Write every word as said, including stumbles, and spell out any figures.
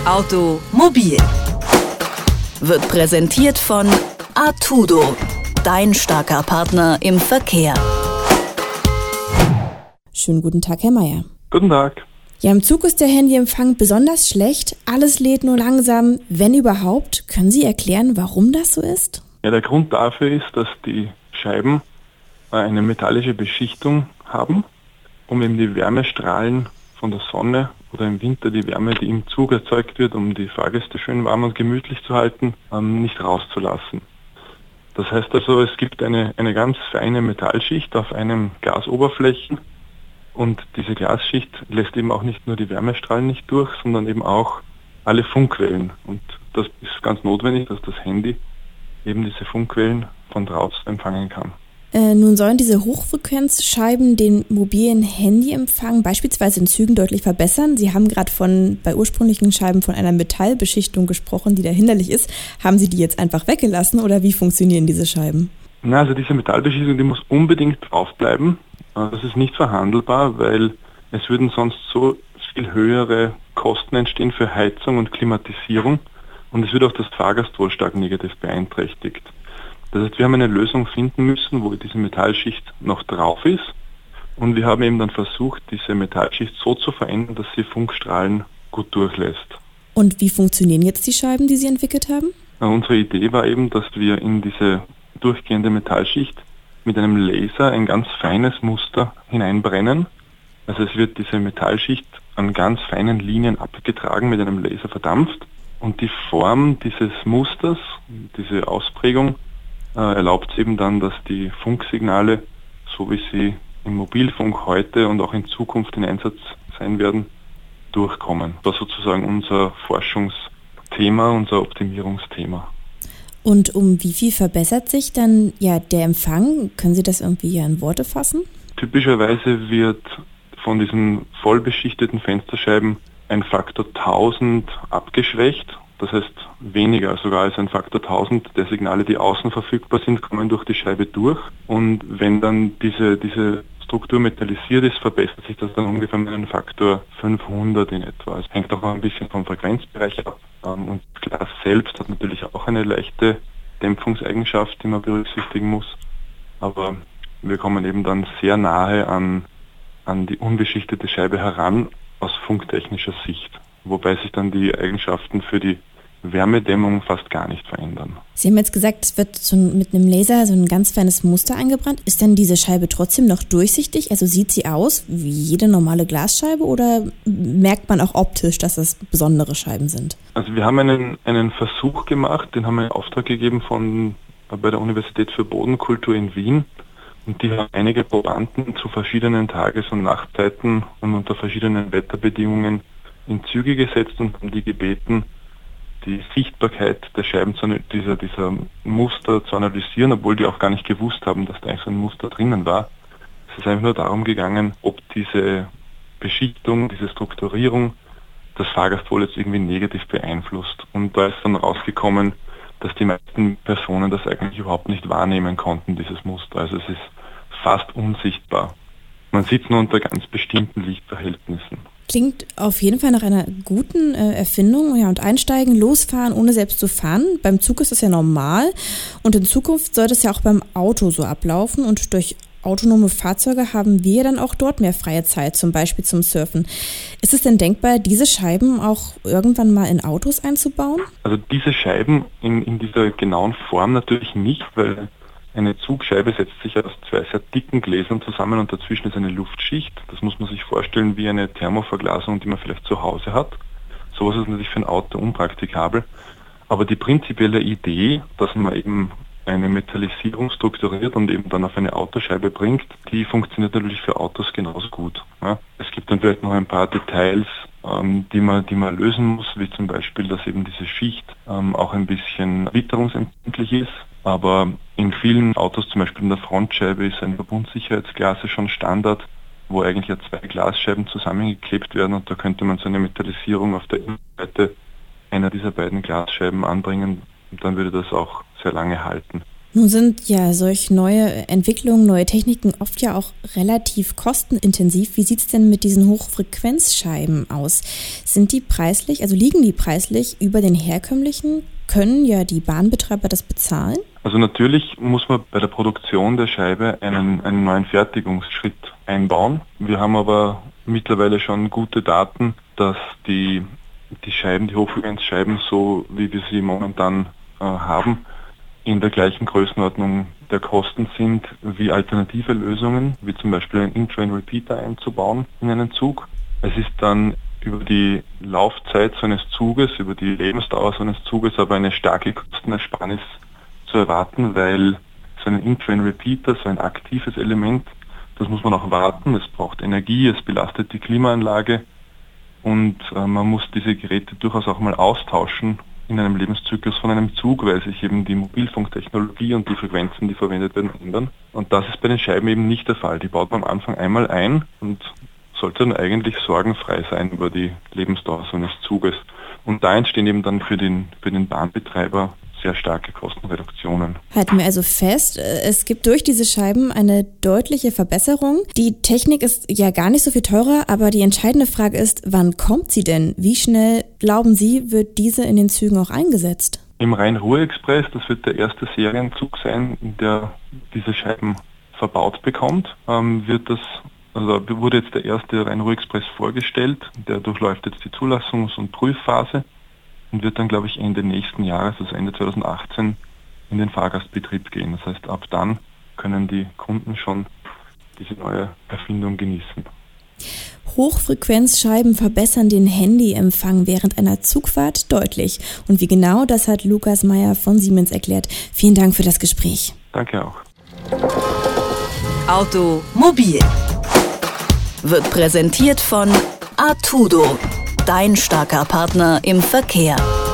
Automobil wird präsentiert von Artudo, dein starker Partner im Verkehr. Schönen guten Tag, Herr Meier. Guten Tag. Ja, im Zug ist der Handyempfang besonders schlecht. Alles lädt nur langsam, wenn überhaupt. Können Sie erklären, warum das so ist? Ja, der Grund dafür ist, dass die Scheiben eine metallische Beschichtung haben, um eben die Wärmestrahlen von der Sonne oder im Winter die Wärme, die im Zug erzeugt wird, um die Fahrgäste schön warm und gemütlich zu halten, nicht rauszulassen. Das heißt also, es gibt eine, eine ganz feine Metallschicht auf einem Glasoberflächen und diese Glasschicht lässt eben auch nicht nur die Wärmestrahlen nicht durch, sondern eben auch alle Funkwellen. Und das ist ganz notwendig, dass das Handy eben diese Funkwellen von draußen empfangen kann. Äh, nun sollen diese Hochfrequenzscheiben den mobilen Handyempfang beispielsweise in Zügen deutlich verbessern. Sie haben gerade von bei ursprünglichen Scheiben von einer Metallbeschichtung gesprochen, die da hinderlich ist. Haben Sie die jetzt einfach weggelassen oder wie funktionieren diese Scheiben? Na, also diese Metallbeschichtung, die muss unbedingt draufbleiben. Das ist nicht verhandelbar, weil es würden sonst so viel höhere Kosten entstehen für Heizung und Klimatisierung und es wird auch das Fahrgastwohl stark negativ beeinträchtigt. Das heißt, wir haben eine Lösung finden müssen, wo diese Metallschicht noch drauf ist und wir haben eben dann versucht, diese Metallschicht so zu verändern, dass sie Funkstrahlen gut durchlässt. Und wie funktionieren jetzt die Scheiben, die Sie entwickelt haben? Na, unsere Idee war eben, dass wir in diese durchgehende Metallschicht mit einem Laser ein ganz feines Muster hineinbrennen. Also es wird diese Metallschicht an ganz feinen Linien abgetragen, mit einem Laser verdampft und die Form dieses Musters, diese Ausprägung, äh, erlaubt es eben dann, dass die Funksignale, so wie sie im Mobilfunk heute und auch in Zukunft in Einsatz sein werden, durchkommen. Das war sozusagen unser Forschungsthema, unser Optimierungsthema. Und um wie viel verbessert sich dann ja der Empfang? Können Sie das irgendwie ja in Worte fassen? Typischerweise wird von diesen vollbeschichteten Fensterscheiben ein Faktor tausend abgeschwächt. Das heißt weniger sogar als ein Faktor tausend der Signale, die außen verfügbar sind, kommen durch die Scheibe durch. Und wenn dann diese, diese Struktur metallisiert ist, verbessert sich das dann ungefähr mit einem Faktor fünfhundert in etwa. Es hängt auch ein bisschen vom Frequenzbereich ab. Und das Glas selbst hat natürlich auch eine leichte Dämpfungseigenschaft, die man berücksichtigen muss. Aber wir kommen eben dann sehr nahe an, an die unbeschichtete Scheibe heran aus funktechnischer Sicht. Wobei sich dann die Eigenschaften für die Wärmedämmung fast gar nicht verändern. Sie haben jetzt gesagt, es wird so mit einem Laser so ein ganz feines Muster eingebrannt. Ist dann diese Scheibe trotzdem noch durchsichtig? Also sieht sie aus wie jede normale Glasscheibe oder merkt man auch optisch, dass das besondere Scheiben sind? Also wir haben einen, einen Versuch gemacht, den haben wir in Auftrag gegeben von, bei der Universität für Bodenkultur in Wien. Und die haben einige Probanden zu verschiedenen Tages- und Nachtzeiten und unter verschiedenen Wetterbedingungen in Züge gesetzt und haben die gebeten, die Sichtbarkeit der Scheiben, zu, dieser, dieser Muster zu analysieren, obwohl die auch gar nicht gewusst haben, dass da eigentlich so ein Muster drinnen war. Es ist einfach nur darum gegangen, ob diese Beschichtung, diese Strukturierung das Fahrgastwohl jetzt irgendwie negativ beeinflusst. Und da ist dann rausgekommen, dass die meisten Personen das eigentlich überhaupt nicht wahrnehmen konnten, dieses Muster. Also es ist fast unsichtbar. Man sieht es nur unter ganz bestimmten Lichtverhältnissen. Klingt auf jeden Fall nach einer guten äh, Erfindung. Ja, und einsteigen, losfahren, ohne selbst zu fahren. Beim Zug ist das ja normal. Und in Zukunft soll das ja auch beim Auto so ablaufen. Und durch autonome Fahrzeuge haben wir dann auch dort mehr freie Zeit, zum Beispiel zum Surfen. Ist es denn denkbar, diese Scheiben auch irgendwann mal in Autos einzubauen? Also diese Scheiben in, in dieser genauen Form natürlich nicht, weil eine Zugscheibe setzt sich aus zwei sehr dicken Gläsern zusammen und dazwischen ist eine Luftschicht. Das muss man sich vorstellen wie eine Thermoverglasung, die man vielleicht zu Hause hat. Sowas ist natürlich für ein Auto unpraktikabel. Aber die prinzipielle Idee, dass man eben eine Metallisierung strukturiert und eben dann auf eine Autoscheibe bringt, die funktioniert natürlich für Autos genauso gut. Ja. Es gibt dann vielleicht noch ein paar Details, ähm, die man, die man lösen muss, wie zum Beispiel, dass eben diese Schicht ähm, auch ein bisschen witterungsempfindlich ist. Aber in vielen Autos, zum Beispiel in der Frontscheibe, ist ein Verbundsicherheitsglas schon Standard, wo eigentlich ja zwei Glasscheiben zusammengeklebt werden und da könnte man so eine Metallisierung auf der Innenseite einer dieser beiden Glasscheiben anbringen und dann würde das auch sehr lange halten. Nun sind ja solch neue Entwicklungen, neue Techniken oft ja auch relativ kostenintensiv. Wie sieht es denn mit diesen Hochfrequenzscheiben aus? Sind die preislich, also liegen die preislich über den herkömmlichen? Können ja die Bahnbetreiber das bezahlen? Also natürlich muss man bei der Produktion der Scheibe einen, einen neuen Fertigungsschritt einbauen. Wir haben aber mittlerweile schon gute Daten, dass die, die Scheiben, die Hochfrequenzscheiben, so wie wir sie momentan äh, haben, in der gleichen Größenordnung der Kosten sind wie alternative Lösungen, wie zum Beispiel einen In-Train-Repeater einzubauen in einen Zug. Es ist dann über die Laufzeit so eines Zuges, über die Lebensdauer so eines Zuges aber eine starke Kostenersparnis zu erwarten, weil so ein In-Train-Repeater, so ein aktives Element, das muss man auch warten, es braucht Energie, es belastet die Klimaanlage und äh, man muss diese Geräte durchaus auch mal austauschen in einem Lebenszyklus von einem Zug, weil sich eben die Mobilfunktechnologie und die Frequenzen, die verwendet werden, ändern. Und das ist bei den Scheiben eben nicht der Fall. Die baut man am Anfang einmal ein und sollte dann eigentlich sorgenfrei sein über die Lebensdauer so eines Zuges. Und da entstehen eben dann für den, für den Bahnbetreiber sehr starke Kostenreduktionen. Halten wir also fest, es gibt durch diese Scheiben eine deutliche Verbesserung. Die Technik ist ja gar nicht so viel teurer, aber die entscheidende Frage ist, wann kommt sie denn? Wie schnell, glauben Sie, wird diese in den Zügen auch eingesetzt? Im Rhein-Ruhr-Express, das wird der erste Serienzug sein, der diese Scheiben verbaut bekommt, ähm, wird das Also wurde jetzt der erste Rhein-Ruhr-Express vorgestellt, der durchläuft jetzt die Zulassungs- und Prüfphase und wird dann, glaube ich, Ende nächsten Jahres, also Ende zweitausendachtzehn, in den Fahrgastbetrieb gehen. Das heißt, ab dann können die Kunden schon diese neue Erfindung genießen. Hochfrequenzscheiben verbessern den Handyempfang während einer Zugfahrt deutlich. Und wie genau, das hat Lukas Meyer von Siemens erklärt. Vielen Dank für das Gespräch. Danke auch. Automobil wird präsentiert von Artudo, dein starker Partner im Verkehr.